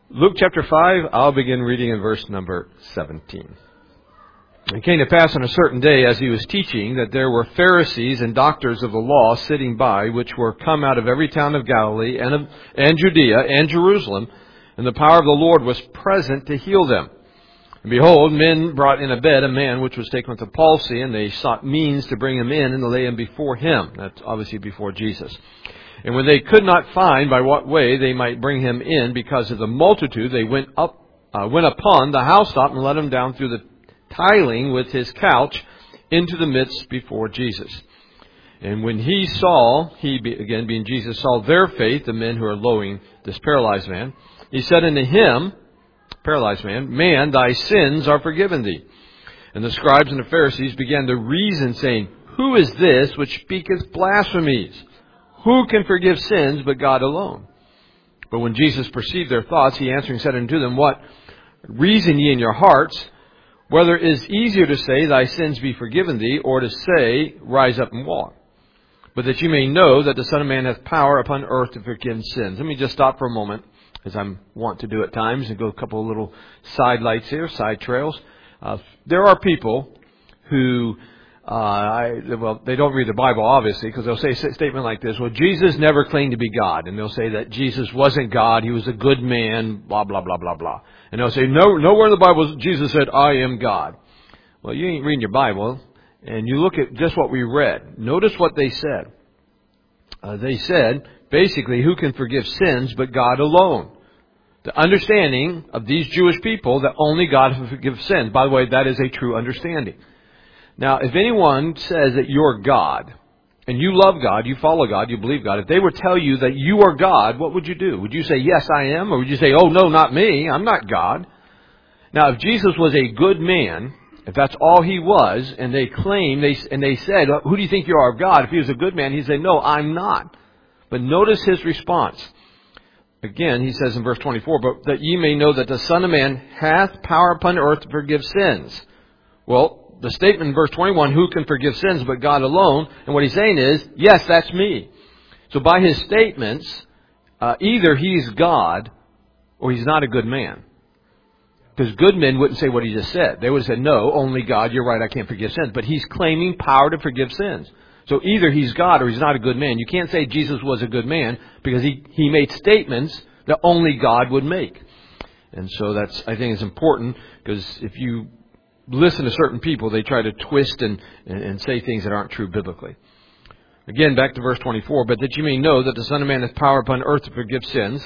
Luke chapter 5, I'll begin reading in verse number 17. It came to pass on a certain day, as he was teaching, that there were Pharisees and doctors of the law sitting by, which were come out of every town of Galilee and Judea and Jerusalem, and the power of the Lord was present to heal them. And behold, men brought in a bed a man which was taken with a palsy, and they sought means to bring him in and to lay him before him. That's obviously before Jesus. And when they could not find by what way they might bring him in because of the multitude, they went upon the housetop and let him down through the tiling with his couch into the midst before Jesus. And when he saw, again being Jesus, saw their faith, the men who are lowing this paralyzed man, he said unto him, paralyzed man, Man, thy sins are forgiven thee. And the scribes and the Pharisees began to reason, saying, Who is this which speaketh blasphemies? Who can forgive sins but God alone? But when Jesus perceived their thoughts, he answering said unto them, What reason ye in your hearts? Whether it is easier to say, Thy sins be forgiven thee, or to say, Rise up and walk. But that you may know that the Son of Man hath power upon earth to forgive sins. Let me just stop for a moment, as I want to do at times, and go a couple of little side lights here, side trails. There are people who... they don't read the Bible, obviously, because they'll say a statement like this, well, Jesus never claimed to be God. And they'll say that Jesus wasn't God, he was a good man, blah, blah, blah, blah, blah. And they'll say, nowhere in the Bible Jesus said, I am God. Well, you ain't reading your Bible, and you look at just what we read. Notice what they said. They said, basically, who can forgive sins but God alone? The understanding of these Jewish people that only God can forgive sins. By the way, that is a true understanding. Now, if anyone says that you're God, and you love God, you follow God, you believe God, if they would tell you that you are God, what would you do? Would you say, yes, I am? Or would you say, oh, no, not me, I'm not God? Now, if Jesus was a good man, if that's all he was, and they claim, and they said, who do you think you are, God? If he was a good man, he'd say, no, I'm not. But notice his response. Again, he says in verse 24, But that ye may know that the Son of Man hath power upon earth to forgive sins. Well, the statement in verse 21, who can forgive sins but God alone? And what he's saying is, yes, that's me. So by his statements, either he's God or he's not a good man. Because good men wouldn't say what he just said. They would have said, no, only God, you're right, I can't forgive sins. But he's claiming power to forgive sins. So either he's God or he's not a good man. You can't say Jesus was a good man because he made statements that only God would make. And so that's, I think, is important, because if you listen to certain people, they try to twist and say things that aren't true biblically. Again, back to verse 24, But that you may know that the Son of Man hath power upon earth to forgive sins,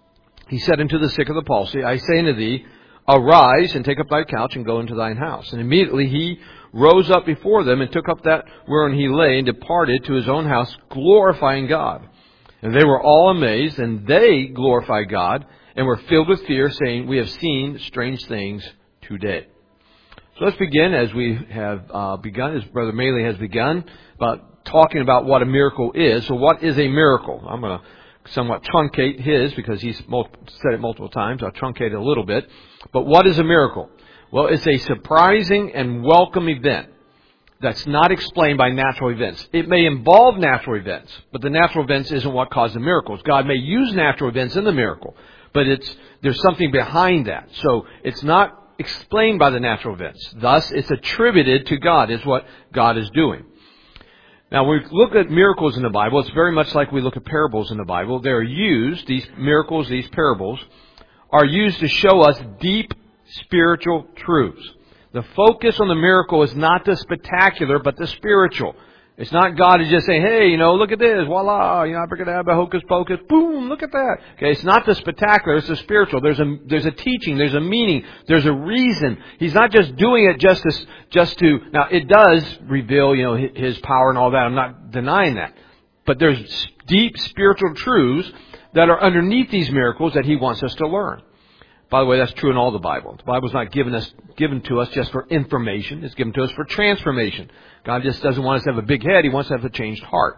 he said unto the sick of the palsy, I say unto thee, Arise and take up thy couch and go into thine house. And immediately he rose up before them and took up that wherein he lay and departed to his own house, glorifying God. And they were all amazed, and they glorified God, and were filled with fear, saying, We have seen strange things today. So let's begin, as we have begun, as Brother Maley has begun, about talking about what a miracle is. So what is a miracle? I'm going to somewhat truncate his, because he's said it multiple times. I'll truncate it a little bit. But what is a miracle? Well, it's a surprising and welcome event that's not explained by natural events. It may involve natural events, but the natural events isn't what causes the miracles. God may use natural events in the miracle, but there's something behind that. So it's not explained by the natural events. Thus, it's attributed to God, is what God is doing. Now, when we look at miracles in the Bible, it's very much like we look at parables in the Bible. They're used, these miracles, these parables, are used to show us deep spiritual truths. The focus on the miracle is not the spectacular, but the spiritual. It's not God is just saying, hey, look at this, voila, abracadabra, hocus pocus, boom, look at that. Okay, it's not the spectacular, it's the spiritual. There's a teaching, there's a meaning, there's a reason. He's not just doing it just to, now it does reveal, his power and all that. I'm not denying that. But there's deep spiritual truths that are underneath these miracles that he wants us to learn. By the way, that's true in all the Bible. The Bible's not given to us just for information. It's given to us for transformation. God just doesn't want us to have a big head. He wants us to have a changed heart.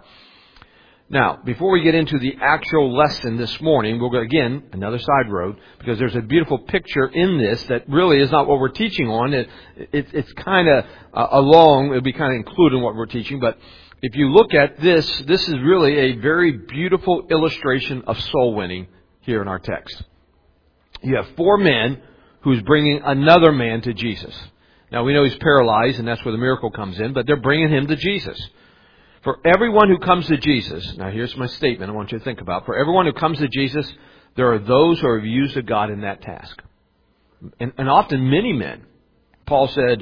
Now, before we get into the actual lesson this morning, we'll go again, another side road, because there's a beautiful picture in this that really is not what we're teaching on. It's kind of it'll be kind of included in what we're teaching. But if you look at this is really a very beautiful illustration of soul winning here in our text. you have 4 men who's bringing another man to Jesus. Now, we know he's paralyzed, and that's where the miracle comes in, but they're bringing him to Jesus. For everyone who comes to Jesus, now here's my statement I want you to think about. For everyone who comes to Jesus, there are those who are used of God in that task. And often many men. Paul said,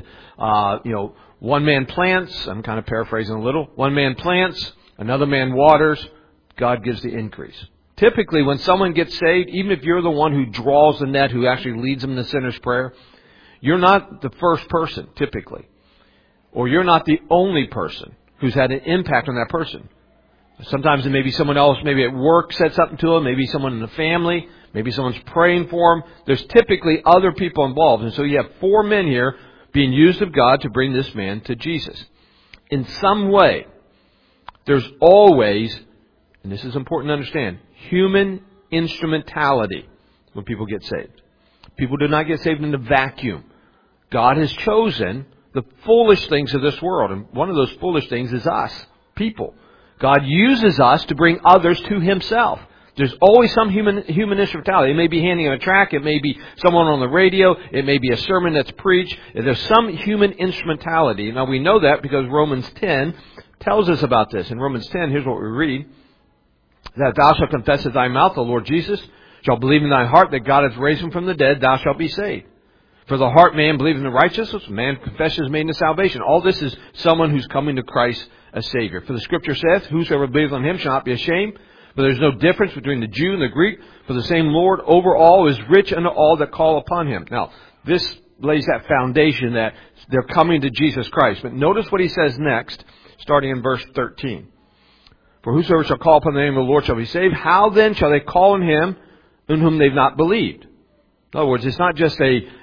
one man plants, I'm kind of paraphrasing a little, one man plants, another man waters, God gives the increase. Typically, when someone gets saved, even if you're the one who draws the net, who actually leads them in the sinner's prayer, you're not the first person, typically. Or you're not the only person who's had an impact on that person. Sometimes it may be someone else, maybe at work said something to them, maybe someone in the family, maybe someone's praying for them. There's typically other people involved. And so you have 4 men here being used of God to bring this man to Jesus. In some way, there's always, and this is important to understand, human instrumentality when people get saved. People do not get saved in a vacuum. God has chosen the foolish things of this world. And one of those foolish things is us, people. God uses us to bring others to Himself. There's always some human instrumentality. It may be handing a tract. It may be someone on the radio. It may be a sermon that's preached. There's some human instrumentality. Now, we know that because Romans 10 tells us about this. In Romans 10, here's what we read. That thou shalt confess with thy mouth the Lord Jesus, shalt believe in thy heart that God hath raised him from the dead, thou shalt be saved. For the heart man believes in the righteousness, man confession is made into salvation. All this is someone who's coming to Christ as Savior. For the Scripture saith, whosoever believeth on him shall not be ashamed. But there's no difference between the Jew and the Greek. For the same Lord over all is rich unto all that call upon him. Now, this lays that foundation that they're coming to Jesus Christ. But notice what he says next, starting in verse 13. For whosoever shall call upon the name of the Lord shall be saved. How then shall they call on him in whom they've not believed? In other words, it's not just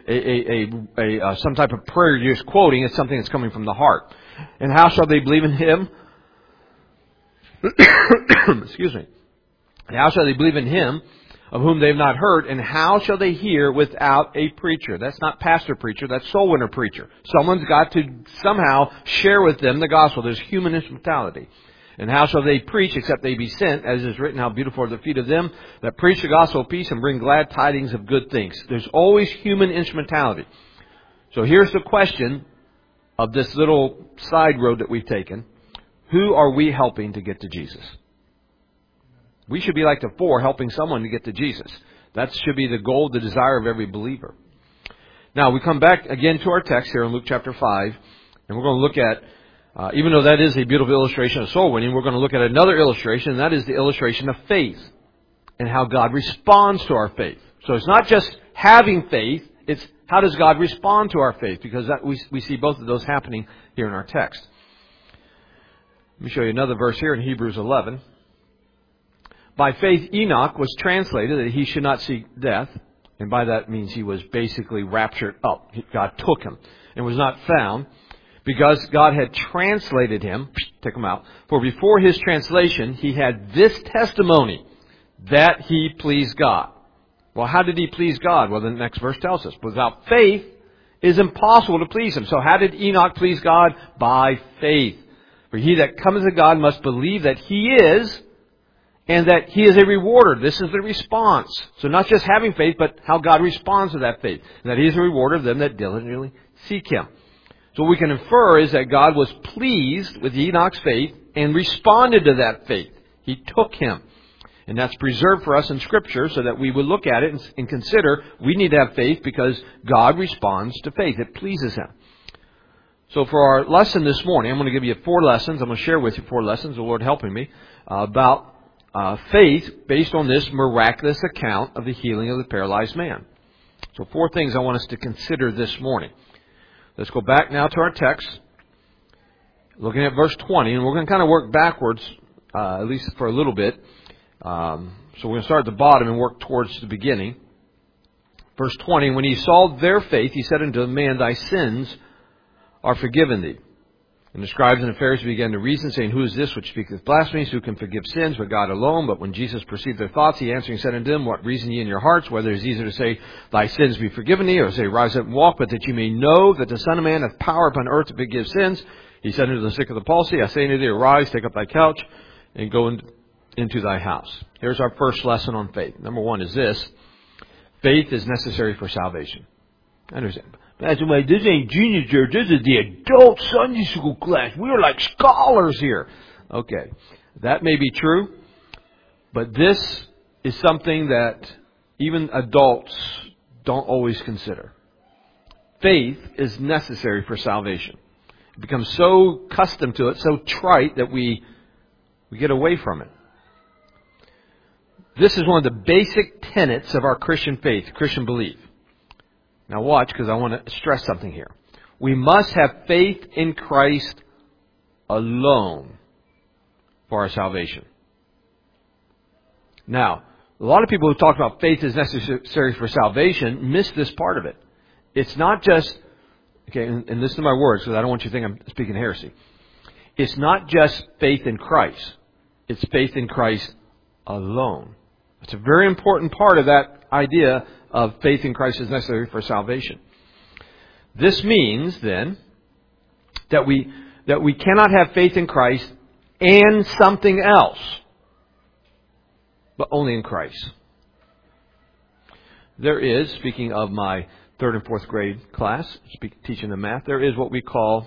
some type of prayer you're just quoting. It's something that's coming from the heart. And how shall they believe in him? Excuse me. And how shall they believe in him of whom they have not heard? And how shall they hear without a preacher? That's not pastor preacher. That's soul winner preacher. Someone's got to somehow share with them the gospel. There's human instrumentality. And how shall they preach except they be sent? As is written, how beautiful are the feet of them that preach the gospel of peace and bring glad tidings of good things. There's always human instrumentality. So here's the question of this little side road that we've taken. Who are we helping to get to Jesus? We should be like the 4, helping someone to get to Jesus. That should be the goal, the desire of every believer. Now, we come back again to our text here in Luke chapter 5, and we're going to look at, even though that is a beautiful illustration of soul winning, we're going to look at another illustration, and that is the illustration of faith and how God responds to our faith. So it's not just having faith, it's how does God respond to our faith, because we see both of those happening here in our text. Let me show you another verse here in Hebrews 11. By faith Enoch was translated that he should not see death. And by that means he was basically raptured up. God took him and was not found because God had translated him. Take him out. For before his translation he had this testimony that he pleased God. Well, how did he please God? Well, the next verse tells us. Without faith it is impossible to please him. So how did Enoch please God? By faith. For he that cometh to God must believe that he is, and that he is a rewarder. This is the response. So not just having faith, but how God responds to that faith. And that he is a rewarder of them that diligently seek him. So what we can infer is that God was pleased with Enoch's faith and responded to that faith. He took him. And that's preserved for us in Scripture so that we would look at it and consider we need to have faith because God responds to faith. It pleases him. So for our lesson this morning, I'm going to give you 4 lessons. I'm going to share with you 4 lessons, the Lord helping me, about faith based on this miraculous account of the healing of the paralyzed man. So 4 things I want us to consider this morning. Let's go back now to our text, looking at verse 20, and we're going to kind of work backwards, at least for a little bit. So we're going to start at the bottom and work towards the beginning. Verse 20, when he saw their faith, he said unto the man, thy sins are forgiven thee. And the scribes and the Pharisees began to reason, saying, who is this which speaketh blasphemies? Who can forgive sins but God alone? But when Jesus perceived their thoughts, he answering said unto them, what reason ye in your hearts? Whether it is easier to say, thy sins be forgiven thee, or to say, rise up and walk, but that you may know that the Son of Man hath power upon earth to forgive sins. He said unto the sick of the palsy, I say unto thee, arise, take up thy couch, and go into thy house. Here's our first lesson on faith. Number 1 is this. Faith is necessary for salvation. I understand. Pastor Mike, this ain't junior church. This is the adult Sunday school class. We're like scholars here. Okay. That may be true, but this is something that even adults don't always consider. Faith is necessary for salvation. It becomes so accustomed to it, so trite, that we get away from it. This is one of the basic tenets of our Christian faith, Christian belief. Now watch, because I want to stress something here. We must have faith in Christ alone for our salvation. Now, a lot of people who talk about faith is necessary for salvation miss this part of it. It's not just, okay, and listen to my words, because I don't want you to think I'm speaking heresy. It's not just faith in Christ. It's faith in Christ alone. It's a very important part of that idea of faith in Christ is necessary for salvation. This means, then, that we cannot have faith in Christ and something else, but only in Christ. There is, speaking of my 3rd and 4th grade class, teaching them math, there is what we call,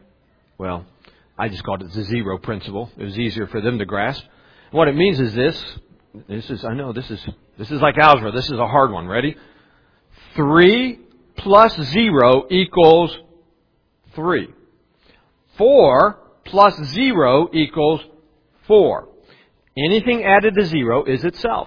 I just called it the zero principle. It was easier for them to grasp. What it means is this is like algebra. This is a hard one. Ready? 3 plus 0 equals 3. 4 plus 0 equals 4. Anything added to 0 is itself.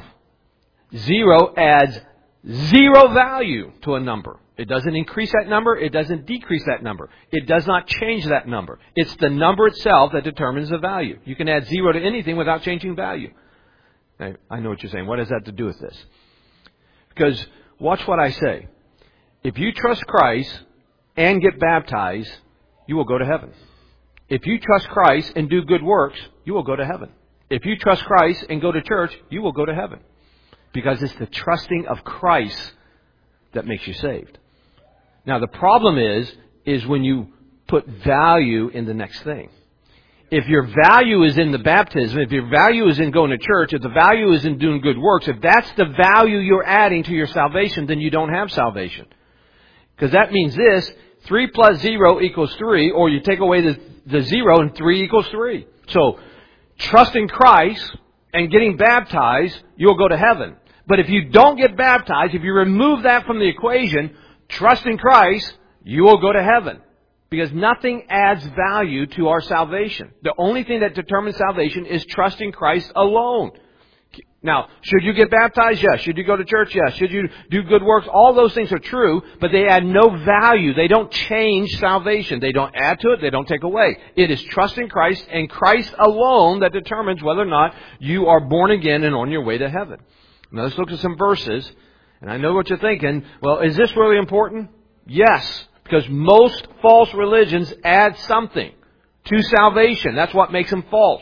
0 adds 0 value to a number. It doesn't increase that number. It doesn't decrease that number. It does not change that number. It's the number itself that determines the value. You can add 0 to anything without changing value. Now, I know what you're saying. What does that have to do with this? Because watch what I say. If you trust Christ and get baptized, you will go to heaven. If you trust Christ and do good works, you will go to heaven. If you trust Christ and go to church, you will go to heaven. Because it's the trusting of Christ that makes you saved. Now, the problem is when you put value in the next thing. If your value is in the baptism, if your value is in going to church, if the value is in doing good works, if that's the value you're adding to your salvation, then you don't have salvation. Because that means this, 3 plus 0 equals 3, or you take away the 0 and 3 equals 3. So, trusting Christ and getting baptized, you'll go to heaven. But if you don't get baptized, if you remove that from the equation, trusting Christ, you will go to heaven. Because nothing adds value to our salvation. The only thing that determines salvation is trusting Christ alone. Now, should you get baptized? Yes. Should you go to church? Yes. Should you do good works? All those things are true, but they add no value. They don't change salvation. They don't add to it. They don't take away. It is trusting Christ and Christ alone that determines whether or not you are born again and on your way to heaven. Now, let's look at some verses. And I know what you're thinking. Well, is this really important? Yes. Because most false religions add something to salvation. That's what makes them false.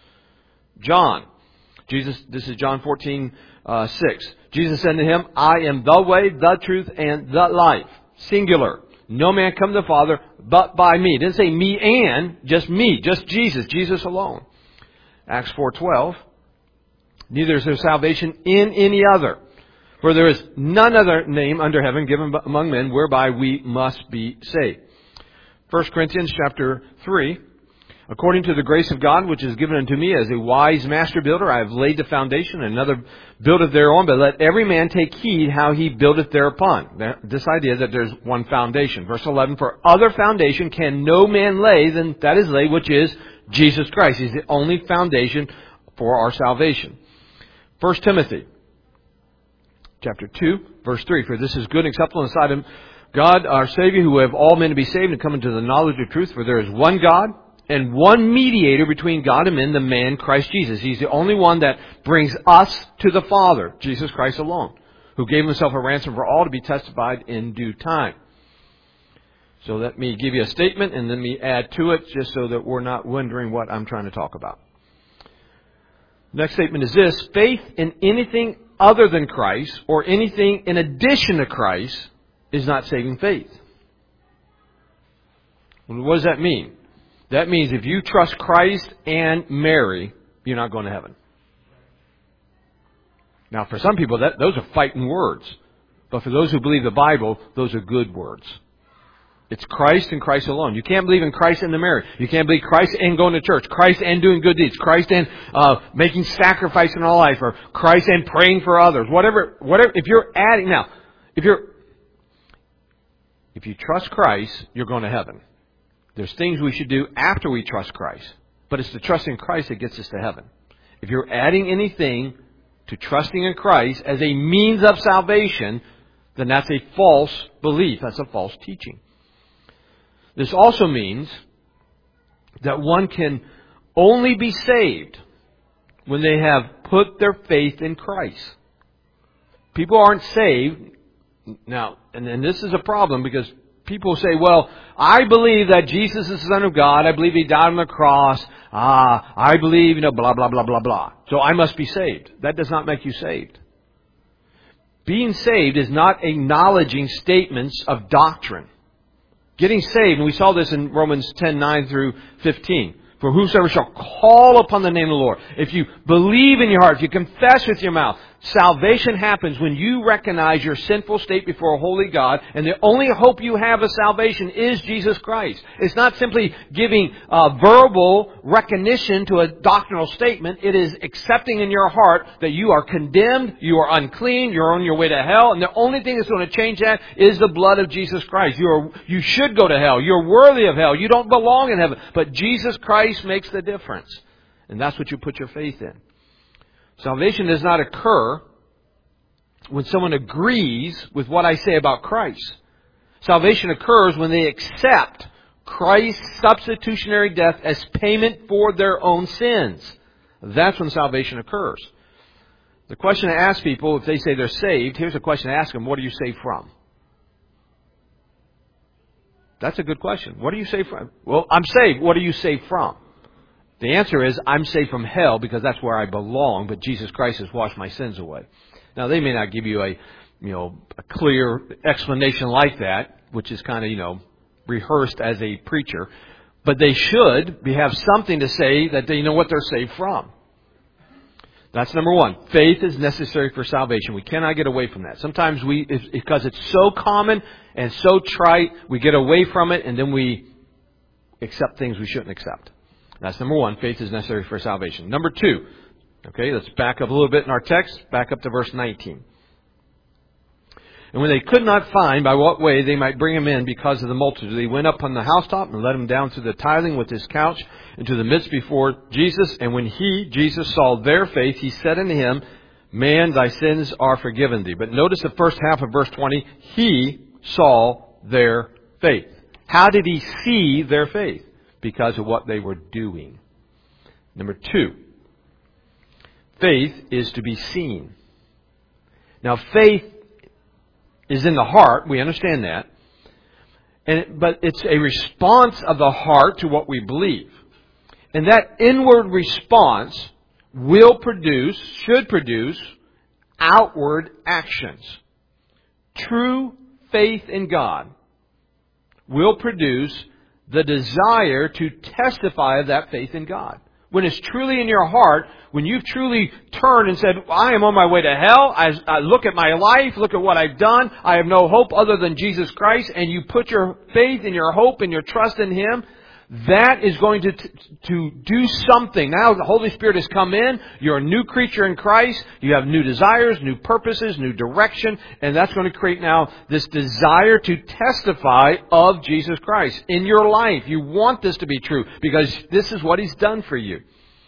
This is John 14:6. Jesus said to him, I am the way, the truth, and the life. Singular. No man come to the Father but by me. It didn't say me and, just me, just Jesus, Jesus alone. Acts 4:12. Neither is there salvation in any other. For there is none other name under heaven given among men whereby we must be saved. 1 Corinthians chapter 3. According to the grace of God which is given unto me as a wise master builder, I have laid the foundation, and another buildeth thereon, but let every man take heed how he buildeth thereupon. This idea that there's one foundation. Verse 11, for other foundation can no man lay than that is laid, which is Jesus Christ. He's the only foundation for our salvation. 1 Timothy chapter 2, verse 3. For this is good and acceptable in the sight of God, our Savior, who will have all men to be saved and come into the knowledge of truth. For there is one God and one mediator between God and men, the man Christ Jesus. He's the only one that brings us to the Father, Jesus Christ alone, who gave himself a ransom for all to be testified in due time. So let me give you a statement and let me add to it just so that we're not wondering what I'm trying to talk about. Next statement is this: faith in anything other than Christ or anything in addition to Christ is not saving faith. Well, what does that mean? That means if you trust Christ and Mary, you're not going to heaven. Now, for some people, those are fighting words. But for those who believe the Bible, those are good words. It's Christ and Christ alone. You can't believe in Christ and the marriage. You can't believe Christ and going to church. Christ and doing good deeds. Christ and making sacrifice in our life. Or Christ and praying for others. Whatever. If you're adding now, if you trust Christ, you're going to heaven. There's things we should do after we trust Christ. But it's the trust in Christ that gets us to heaven. If you're adding anything to trusting in Christ as a means of salvation, then that's a false belief. That's a false teaching. This also means that one can only be saved when they have put their faith in Christ. People aren't saved. Now, and this is a problem because people say, well, I believe that Jesus is the Son of God. I believe He died on the cross. I believe, blah, blah, blah, blah, blah. So I must be saved. That does not make you saved. Being saved is not acknowledging statements of doctrine. Getting saved, and we saw this in Romans 10:9 through 15. For whosoever shall call upon the name of the Lord. If you believe in your heart, if you confess with your mouth, salvation happens when you recognize your sinful state before a holy God, and the only hope you have of salvation is Jesus Christ. It's not simply giving verbal recognition to a doctrinal statement. It is accepting in your heart that you are condemned, you are unclean, you're on your way to hell, and the only thing that's going to change that is the blood of Jesus Christ. You should go to hell. You're worthy of hell. You don't belong in heaven. But Jesus Christ makes the difference. And that's what you put your faith in. Salvation does not occur when someone agrees with what I say about Christ. Salvation occurs when they accept Christ's substitutionary death as payment for their own sins. That's when salvation occurs. The question I ask people, if they say they're saved, here's a question I ask them, what are you saved from? That's a good question. What are you saved from? Well, I'm saved. What are you saved from? The answer is, I'm saved from hell because that's where I belong, but Jesus Christ has washed my sins away. Now, they may not give you a clear explanation like that, which is kind of, rehearsed as a preacher, but they should have something to say that they know what they're saved from. That's number one. Faith is necessary for salvation. We cannot get away from that. Sometimes because it's so common and so trite, we get away from it and then we accept things we shouldn't accept. That's number one. Faith is necessary for salvation. Number two. Okay, let's back up a little bit in our text. Back up to verse 19. And when they could not find by what way they might bring him in because of the multitude, they went up on the housetop and let him down through the tiling with his couch into the midst before Jesus. And when Jesus saw their faith, he said unto him, Man, thy sins are forgiven thee. But notice the first half of verse 20. He saw their faith. How did he see their faith? Because of what they were doing. Number two. Faith is to be seen. Now, faith is in the heart. We understand that. But it's a response of the heart to what we believe. And that inward response should produce outward actions. True faith in God will produce the desire to testify of that faith in God. When it's truly in your heart, when you've truly turned and said, I am on my way to hell, I look at my life, look at what I've done, I have no hope other than Jesus Christ, and you put your faith and your hope and your trust in Him, that is going to do something. Now the Holy Spirit has come in, you're a new creature in Christ, you have new desires, new purposes, new direction, and that's going to create now this desire to testify of Jesus Christ in your life. You want this to be true because this is what He's done for you.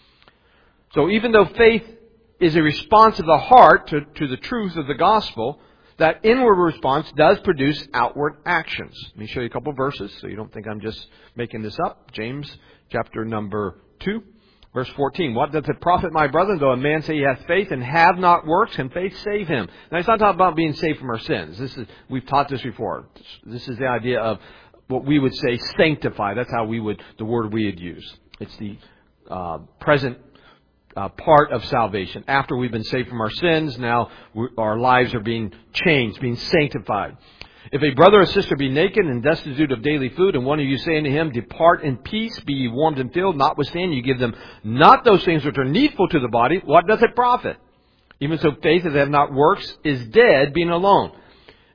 So even though faith is a response of the heart to the truth of the gospel, that inward response does produce outward actions. Let me show you a couple of verses so you don't think I'm just making this up. James chapter number 2, verse 14. What doth it profit, my brethren, though a man say he hath faith and have not works, can faith save him? Now, it's not talking about being saved from our sins. We've taught this before. This is the idea of what we would say sanctify. That's the word we would use. It's the present part of salvation. After we've been saved from our sins, now our lives are being changed, being sanctified. If a brother or sister be naked and destitute of daily food, and one of you say unto him, Depart in peace, be ye warmed and filled, notwithstanding you give them not those things which are needful to the body, what doth it profit? Even so faith that hath not works is dead, being alone.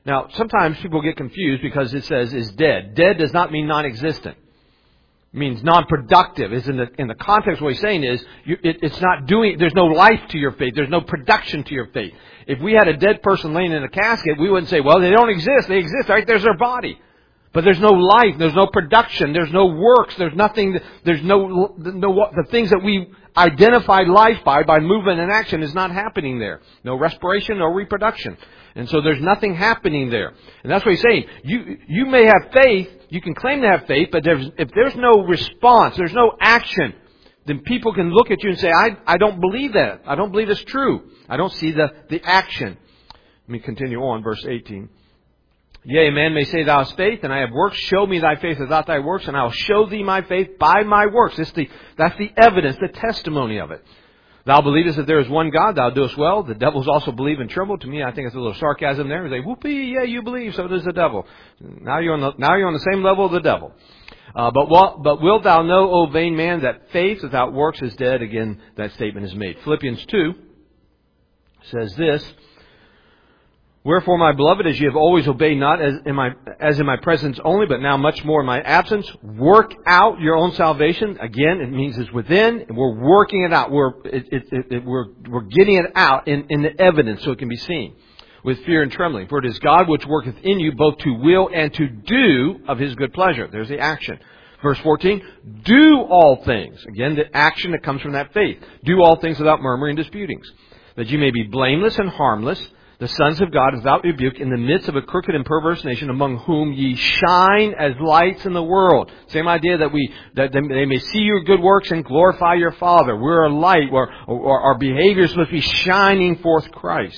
Now, sometimes people get confused because it says is dead. Dead does not mean non-existent. It means non-productive. Is in the context what he's saying is it's not doing. There's no life to your faith. There's no production to your faith. If we had a dead person laying in a casket, we wouldn't say, well, they don't exist. They exist, right? There's their body. But there's no life, there's no production, there's no works, there's nothing, there's no the things that we identify life by movement and action is not happening there. No respiration, no reproduction. And so there's nothing happening there. And that's what he's saying. You may have faith, you can claim to have faith, but if there's no response, there's no action, then people can look at you and say, I don't believe that. I don't believe it's true. I don't see the action. Let me continue on, verse 18. Yea, a man may say, thou hast faith, and I have works. Show me thy faith without thy works, and I will show thee my faith by my works. That's the evidence, the testimony of it. Thou believest that there is one God, thou doest well. The devils also believe and tremble. To me, I think it's a little sarcasm there. They say, whoopee, yeah, you believe, so does the devil. Now you're on the same level of the devil. But wilt thou know, O vain man, that faith without works is dead? Again, that statement is made. Philippians 2 says this. Wherefore, my beloved, as ye have always obeyed, not as in my presence only, but now much more in my absence, work out your own salvation. Again, it means it's within. We're working it out. We're getting it out in the evidence so it can be seen with fear and trembling. For it is God which worketh in you both to will and to do of His good pleasure. There's the action. Verse 14, do all things. Again, the action that comes from that faith. Do all things without murmuring and disputings, that ye may be blameless and harmless, the sons of God without rebuke, in the midst of a crooked and perverse nation, among whom ye shine as lights in the world. Same idea that they may see your good works and glorify your Father. We're a light, or our behavior is supposed to be shining forth Christ.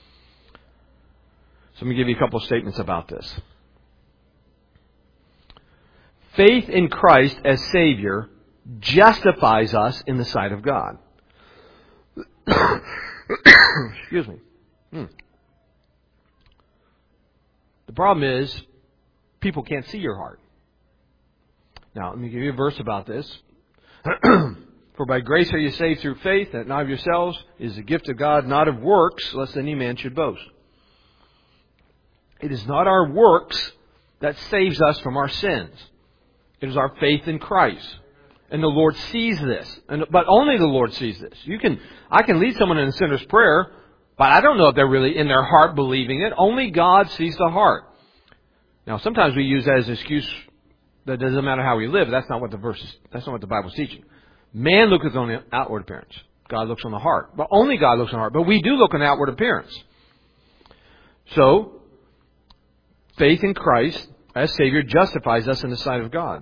So let me give you a couple of statements about this. Faith in Christ as Savior justifies us in the sight of God. Excuse me. The problem is, people can't see your heart. Now, let me give you a verse about this. For by grace are you saved through faith, that not of yourselves is the gift of God, not of works, lest any man should boast. It is not our works that saves us from our sins. It is our faith in Christ. And the Lord sees this. But only the Lord sees this. I can lead someone in a sinner's prayer, but I don't know if they're really in their heart believing it. Only God sees the heart. Now, sometimes we use that as an excuse that it doesn't matter how we live. That's not what the Bible's teaching. Man looketh on the outward appearance. God looks on the heart. But only God looks on the heart. But we do look on the outward appearance. So, faith in Christ as Savior justifies us in the sight of God.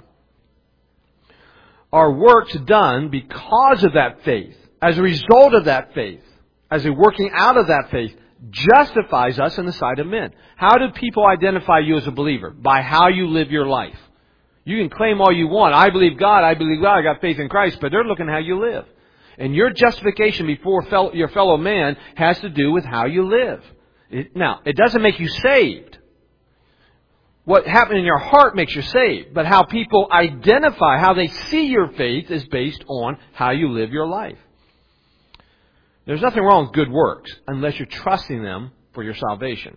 Our works done because of that faith, as a result of that faith, as a working out of that faith, justifies us in the sight of men. How do people identify you as a believer? By how you live your life. You can claim all you want. I believe God, I got faith in Christ, but they're looking at how you live. And your justification before your fellow man has to do with how you live. Now, it doesn't make you saved. What happened in your heart makes you saved. But how people identify, how they see your faith is based on how you live your life. There's nothing wrong with good works unless you're trusting them for your salvation.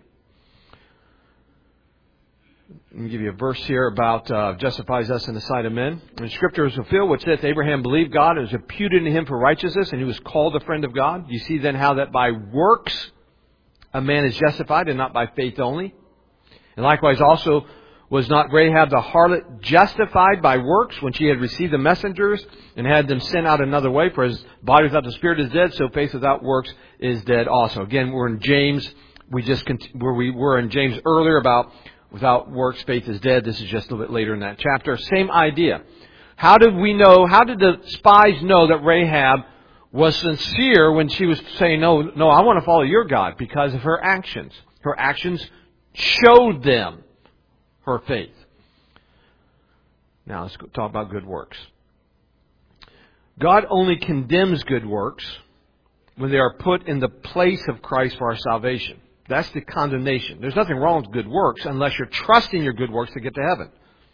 Let me give you a verse here about justifies us in the sight of men. And Scripture is fulfilled, which saith, Abraham believed God, and it was imputed to him for righteousness, and he was called a friend of God. You see then how that by works a man is justified, and not by faith only. And likewise also was not Rahab the harlot justified by works when she had received the messengers and had them sent out another way? For as body without the spirit is dead, so faith without works is dead also. Again, we're in James. We were in James earlier about without works, faith is dead. This is just a little bit later in that chapter. Same idea. How did the spies know that Rahab was sincere when she was saying, no, I want to follow your God? Because of her actions. Her actions showed them her faith. Now let's talk about good works. God only condemns good works when they are put in the place of Christ for our salvation. That's the condemnation. There's nothing wrong with good works unless you're trusting your good works to get to heaven.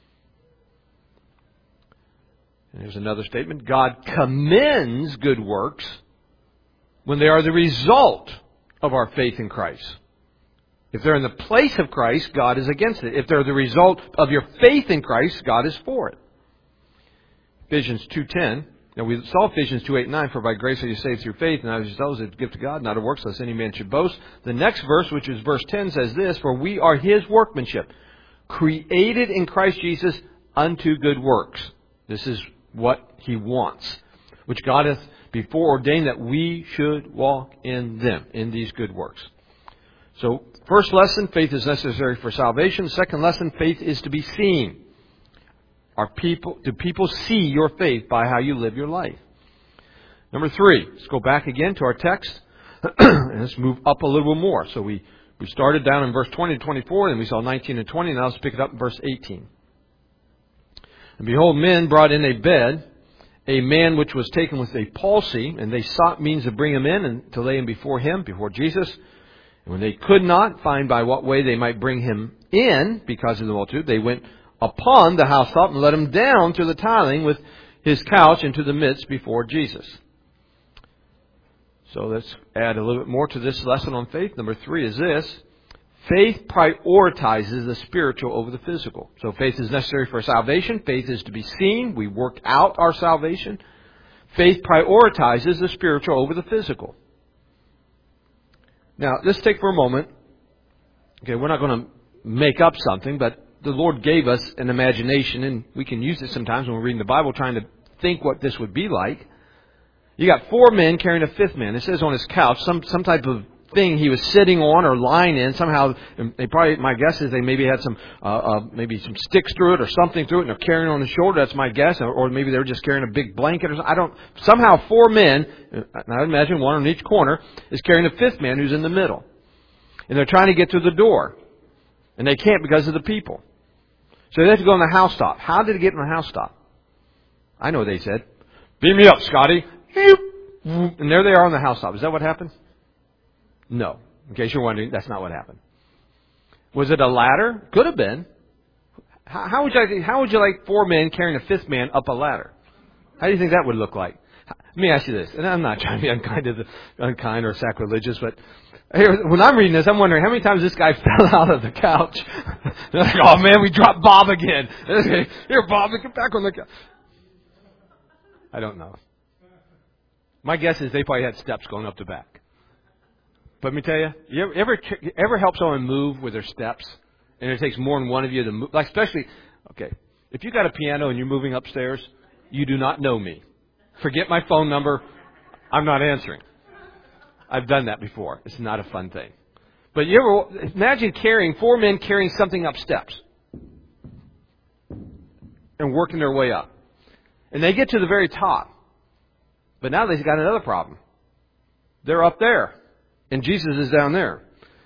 And here's another statement. God commends good works when they are the result of our faith in Christ. If they're in the place of Christ, God is against it. If they're the result of your faith in Christ, God is for it. Ephesians 2:10. Now we saw Ephesians 2:8-9. For by grace are you saved through faith, and not of yourselves, it's a gift of God, not of works, lest any man should boast. The next verse, which is verse 10, says this: For we are His workmanship, created in Christ Jesus unto good works. This is what He wants, which God hath before ordained that we should walk in them, in these good works. So, first lesson, faith is necessary for salvation. Second lesson, faith is to be seen. Do people see your faith by how you live your life? Number 3, let's go back again to our text, and let's move up a little bit more. So we started down in verse 20 to 24, and we saw 19 and 20, and now let's pick it up in verse 18. And behold, men brought in a bed, a man which was taken with a palsy, and they sought means to bring him in and to lay him, before Jesus. And when they could not find by what way they might bring him in, because of the multitude, they went upon the housetop and let him down to the tiling with his couch into the midst before Jesus. So let's add a little bit more to this lesson on faith. Number 3 is this: faith prioritizes the spiritual over the physical. So faith is necessary for salvation. Faith is to be seen. We work out our salvation. Faith prioritizes the spiritual over the physical. Now, let's take for a moment. Okay, we're not going to make up something, but the Lord gave us an imagination, and we can use it sometimes when we're reading the Bible, trying to think what this would be like. You got 4 men carrying a 5th man. It says on his couch, some type of thing he was sitting on or lying in. Somehow, they probably, my guess is they maybe had some sticks through it or something through it, and they're carrying it on the shoulder. That's my guess. Or maybe they were just carrying a big blanket or something. Somehow 4 men, and I would imagine one on each corner, is carrying a 5th man who's in the middle. And they're trying to get to the door. And they can't because of the people. So they have to go on the housetop. How did it get on the housetop? I know what they said. Beam me up, Scotty. And there they are on the housetop. Is that what happened? No. In case you're wondering, that's not what happened. Was it a ladder? Could have been. How would you like 4 men carrying a 5th man up a ladder? How do you think that would look like? Let me ask you this, and I'm not trying to be unkind or sacrilegious, but when I'm reading this, I'm wondering how many times this guy fell out of the couch. They're like, oh man, we dropped Bob again. Here, Bob, get back on the couch. I don't know. My guess is they probably had steps going up the back. But let me tell you, you ever help someone move with their steps, and it takes more than one of you to move? Like especially, okay, if you got a piano and you're moving upstairs, you do not know me. Forget my phone number. I'm not answering. I've done that before. It's not a fun thing. But you ever imagine 4 men carrying something up steps and working their way up. And they get to the very top. But now they've got another problem. They're up there. And Jesus is down there.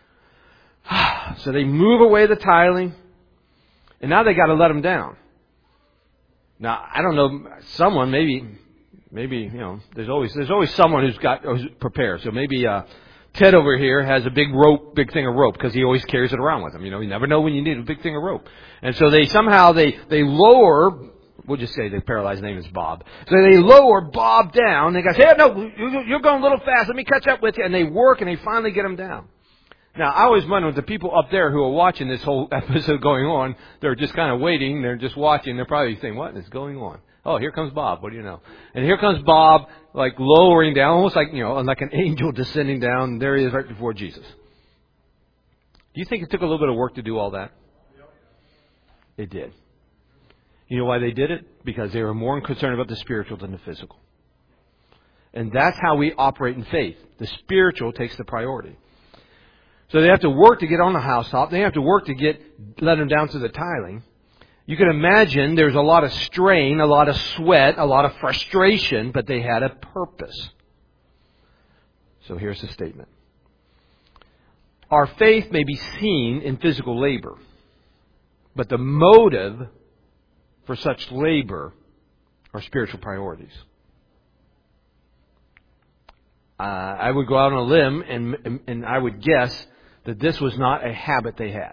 So they move away the tiling. And now they got to let him down. Now, I don't know, someone maybe, there's always someone who's prepared. So maybe Ted over here has a big thing of rope, because he always carries it around with him. You never know when you need a big thing of rope. And so they lower, we'll just say the paralyzed name is Bob. So they lower Bob down. They go, hey, no, you're going a little fast. Let me catch up with you. And they work, and they finally get him down. Now, I always wonder, the people up there who are watching this whole episode going on, they're just kind of waiting. They're just watching. They're probably saying, what is going on? Oh, here comes Bob. What do you know? And here comes Bob, like lowering down, almost like, like an angel descending down. There he is right before Jesus. Do you think it took a little bit of work to do all that? It did. You know why they did it? Because they were more concerned about the spiritual than the physical. And that's how we operate in faith. The spiritual takes the priority. So they have to work to get on the housetop. They have to work to let them down to the tiling. You can imagine there's a lot of strain, a lot of sweat, a lot of frustration, but they had a purpose. So here's the statement. Our faith may be seen in physical labor, but the motive for such labor are spiritual priorities. I would go out on a limb and I would guess that this was not a habit they had.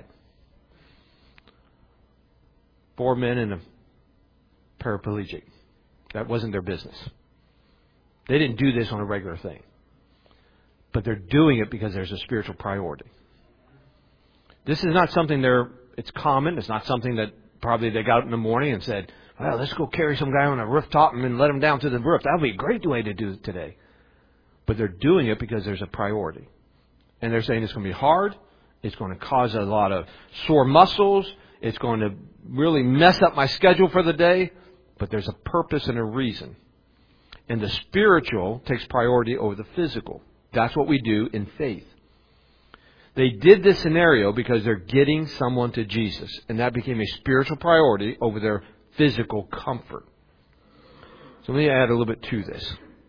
4 men and a paraplegic. That wasn't their business. They didn't do this on a regular thing. But they're doing it because there's a spiritual priority. This is not something it's common. It's not something that probably they got up in the morning and said, well, let's go carry some guy on a rooftop and then let him down to the roof. That would be a great way to do it today. But they're doing it because there's a priority. And they're saying it's going to be hard. It's going to cause a lot of sore muscles. It's going to really mess up my schedule for the day. But there's a purpose and a reason. And the spiritual takes priority over the physical. That's what we do in faith. They did this scenario because they're getting someone to Jesus. And that became a spiritual priority over their physical comfort. So let me add a little bit to this.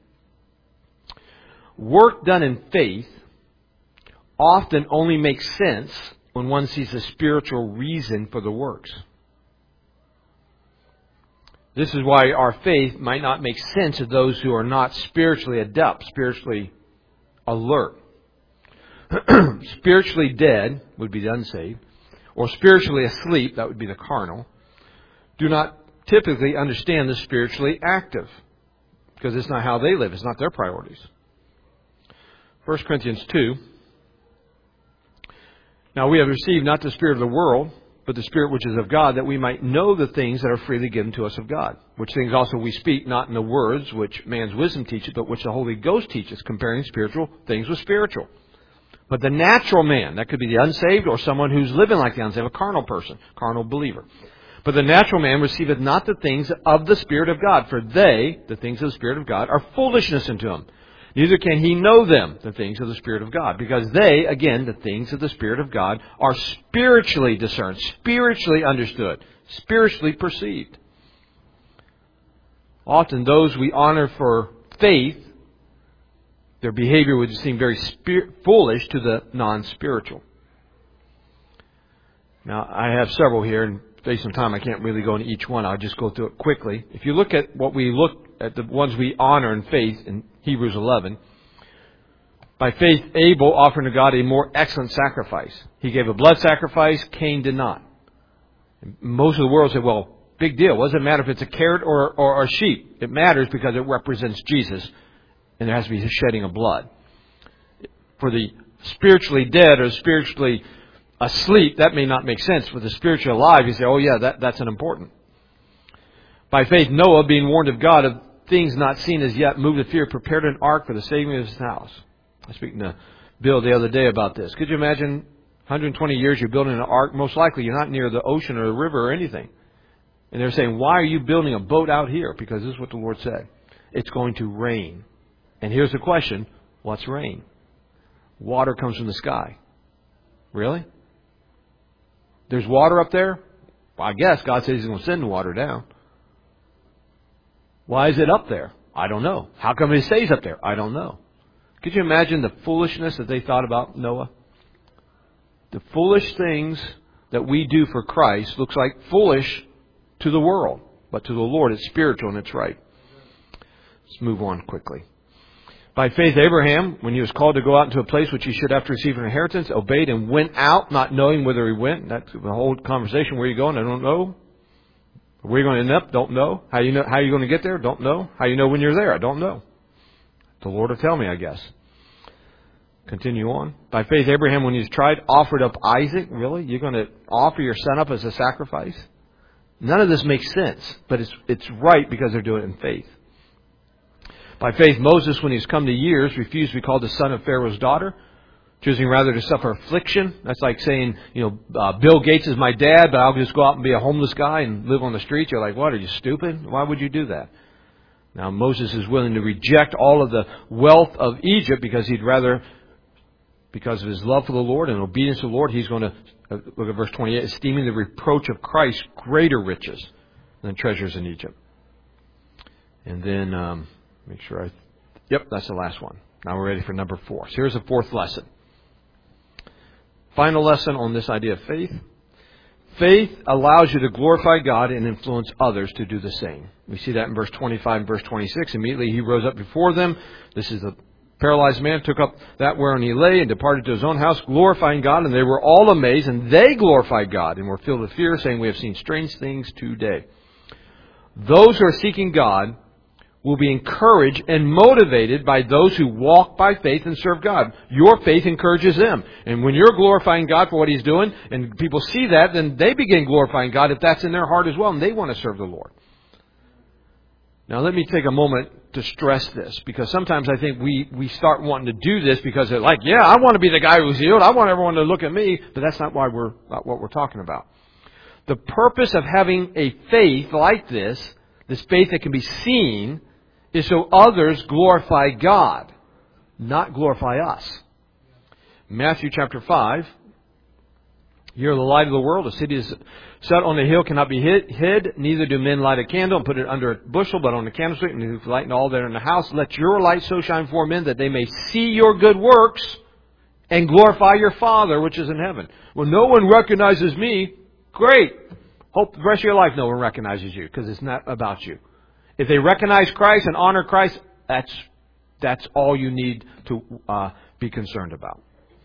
Work done in faith often only makes sense when one sees a spiritual reason for the works. This is why our faith might not make sense to those who are not spiritually adept, spiritually alert. Spiritually dead would be the unsaved, or spiritually asleep, that would be the carnal, do not typically understand the spiritually active, because it's not how they live, it's not their priorities. 1 Corinthians 2. Now we have received not the spirit of the world, but the Spirit which is of God, that we might know the things that are freely given to us of God. Which things also we speak, not in the words which man's wisdom teaches, but which the Holy Ghost teaches, comparing spiritual things with spiritual. But the natural man, that could be the unsaved or someone who's living like the unsaved, a carnal person, carnal believer. But the natural man receiveth not the things of the Spirit of God, for they, the things of the Spirit of God, are foolishness unto him. Neither can he know them, the things of the Spirit of God. Because they, again, the things of the Spirit of God, are spiritually discerned, spiritually understood, spiritually perceived. Often those we honor for faith, their behavior would seem very foolish to the non-spiritual. Now, I have several here, and based on time, I can't really go into each one. I'll just go through it quickly. If you look at what we look at, the ones we honor in faith in Hebrews 11, by faith, Abel offered to God a more excellent sacrifice. He gave a blood sacrifice. Cain did not. And most of the world say, well, big deal. What does it matter if it's a carrot or a sheep? It matters because it represents Jesus, and there has to be a shedding of blood. For the spiritually dead or spiritually asleep, that may not make sense. For the spiritually alive, you say, oh yeah, that's an important. By faith, Noah, being warned of God of things not seen as yet, moved with fear, prepared an ark for the saving of his house. I was speaking to Bill the other day about this. Could you imagine 120 years you're building an ark? Most likely you're not near the ocean or the river or anything. And they're saying, why are you building a boat out here? Because this is what the Lord said. It's going to rain. And here's the question. What's rain? Water comes from the sky. Really? There's water up there? Well, I guess God says He's going to send the water down. Why is it up there? I don't know. How come it stays up there? I don't know. Could you imagine the foolishness that they thought about Noah? The foolish things that we do for Christ looks like foolish to the world. But to the Lord, it's spiritual and it's right. Let's move on quickly. By faith, Abraham, when he was called to go out into a place which he should have to receive an inheritance, obeyed and went out, not knowing whither he went. That's the whole conversation. Where are you going? I don't know. Where are you going to end up? Don't know. How are you going to get there? Don't know. How you know when you're there? I don't know. The Lord will tell me, I guess. Continue on. By faith, Abraham, when he was tried, offered up Isaac. Really? You're going to offer your son up as a sacrifice? None of this makes sense, but it's right because they're doing it in faith. By faith, Moses, when he's come to years, refused to be called the son of Pharaoh's daughter, choosing rather to suffer affliction. That's like saying, Bill Gates is my dad, but I'll just go out and be a homeless guy and live on the streets. You're like, what, are you stupid? Why would you do that? Now, Moses is willing to reject all of the wealth of Egypt because because of his love for the Lord and obedience to the Lord, he's going to, look at verse 28, esteeming the reproach of Christ greater riches than treasures in Egypt. And then, make sure that's the last one. Now we're ready for number 4. So here's the 4th lesson. Final lesson on this idea of faith. Faith allows you to glorify God and influence others to do the same. We see that in verse 25 and verse 26. Immediately he rose up before them. This is the paralyzed man, took up that whereon he lay and departed to his own house, glorifying God. And they were all amazed, and they glorified God and were filled with fear, saying, we have seen strange things today. Those who are seeking God will be encouraged and motivated by those who walk by faith and serve God. Your faith encourages them. And when you're glorifying God for what He's doing, and people see that, then they begin glorifying God if that's in their heart as well, and they want to serve the Lord. Now let me take a moment to stress this, because sometimes I think we start wanting to do this because they're like, yeah, I want to be the guy who's healed. I want everyone to look at me. But that's not what we're talking about. The purpose of having a faith like this faith that can be seen, is so others glorify God, not glorify us. Matthew chapter 5, you're the light of the world. A city is set on a hill cannot be hid. Neither do men light a candle and put it under a bushel, but on a candlestick, and lighten all that are in the house. Let your light so shine before men that they may see your good works and glorify your Father which is in heaven. Well, no one recognizes me. Great. Hope the rest of your life no one recognizes you, because it's not about you. If they recognize Christ and honor Christ, that's all you need to be concerned about.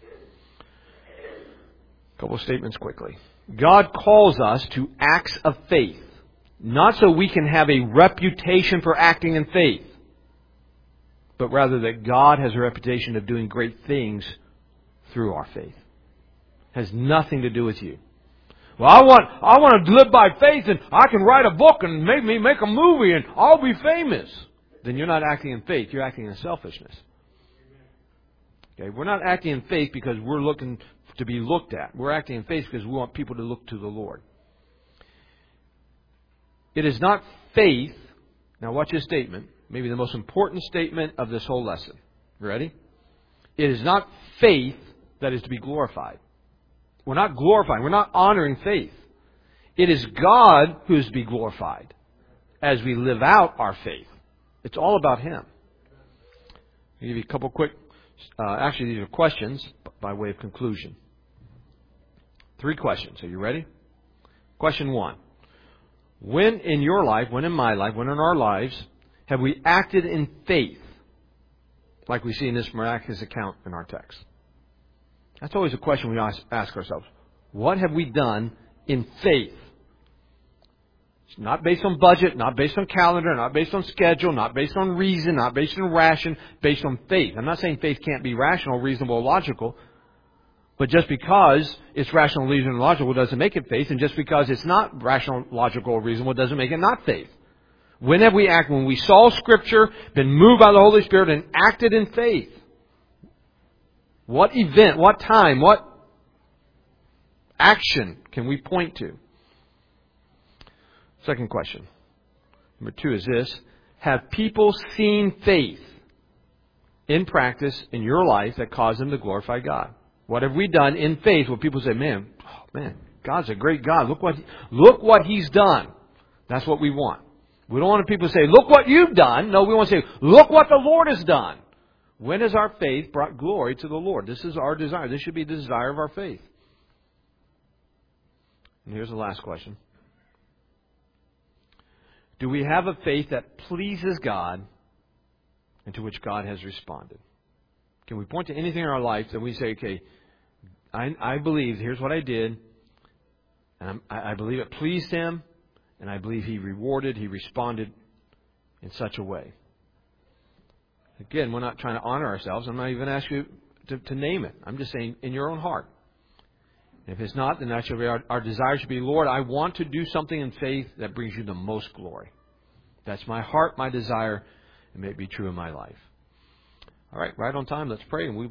A couple of statements quickly. God calls us to acts of faith, not so we can have a reputation for acting in faith, but rather that God has a reputation of doing great things through our faith. It has nothing to do with you. Well, I want to live by faith, and I can write a book and make a movie, and I'll be famous. Then you're not acting in faith. You're acting in selfishness. Okay, we're not acting in faith because we're looking to be looked at. We're acting in faith because we want people to look to the Lord. It is not faith. Now watch this statement. Maybe the most important statement of this whole lesson. You ready? It is not faith that is to be glorified. We're not glorifying. We're not honoring faith. It is God who is to be glorified as we live out our faith. It's all about Him. I'll give you a couple quick, actually these are questions by way of conclusion. 3 questions. Are you ready? Question 1. When in your life, when in my life, when in our lives, have we acted in faith like we see in this miraculous account in our text? That's always a question we ask ourselves. What have we done in faith? It's not based on budget, not based on calendar, not based on schedule, not based on reason, not based on ration, based on faith. I'm not saying faith can't be rational, reasonable, or logical. But just because it's rational, reasonable, and logical doesn't make it faith. And just because it's not rational, logical, or reasonable doesn't make it not faith. When have we acted? When we saw Scripture, been moved by the Holy Spirit, and acted in faith? What event, what time, what action can we point to? Second question. Number 2 is this. Have people seen faith in practice in your life that caused them to glorify God? What have we done in faith where people say, man, God's a great God. Look what He's done. That's what we want. We don't want people to say, look what you've done. No, we want to say, look what the Lord has done. When has our faith brought glory to the Lord? This is our desire. This should be the desire of our faith. And here's the last question. Do we have a faith that pleases God and to which God has responded? Can we point to anything in our life that we say, okay, I believe, here's what I did, and I believe it pleased Him, and I believe He responded in such a way. Again, we're not trying to honor ourselves. I'm not even asking you to name it. I'm just saying in your own heart. If it's not, then that should be our desire should be, Lord, I want to do something in faith that brings you the most glory. That's my heart, my desire, and may it be true in my life. All right, right on time. Let's pray, and we